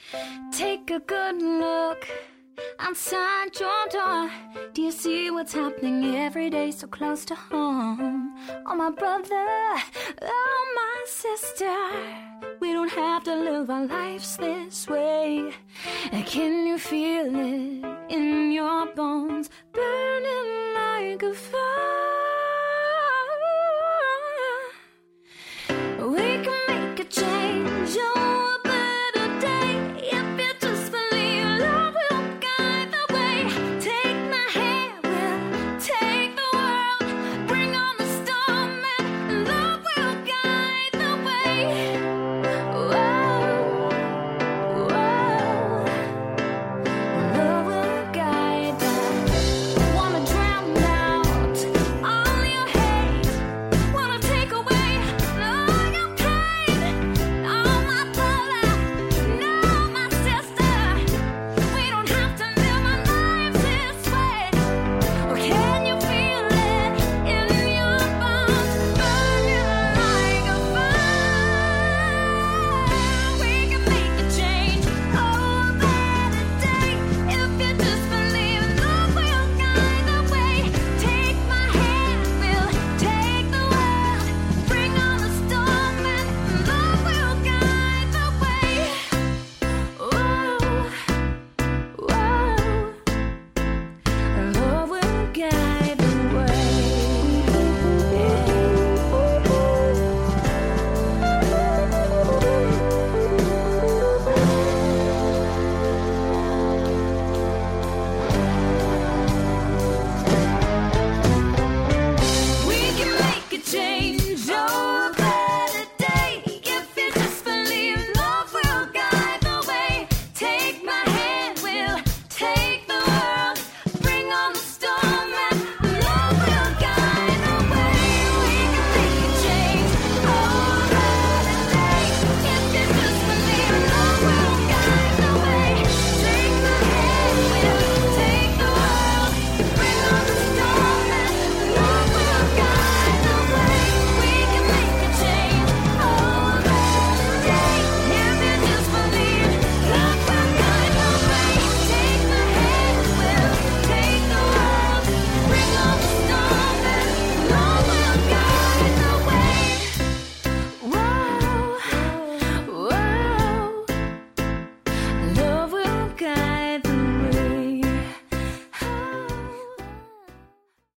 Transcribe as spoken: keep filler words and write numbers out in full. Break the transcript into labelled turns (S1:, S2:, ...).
S1: Take a good look outside your door. Do you see what's happening every day so close to home? Oh, my brother, oh, my sister, we don't have to live our lives this way. Can you feel it in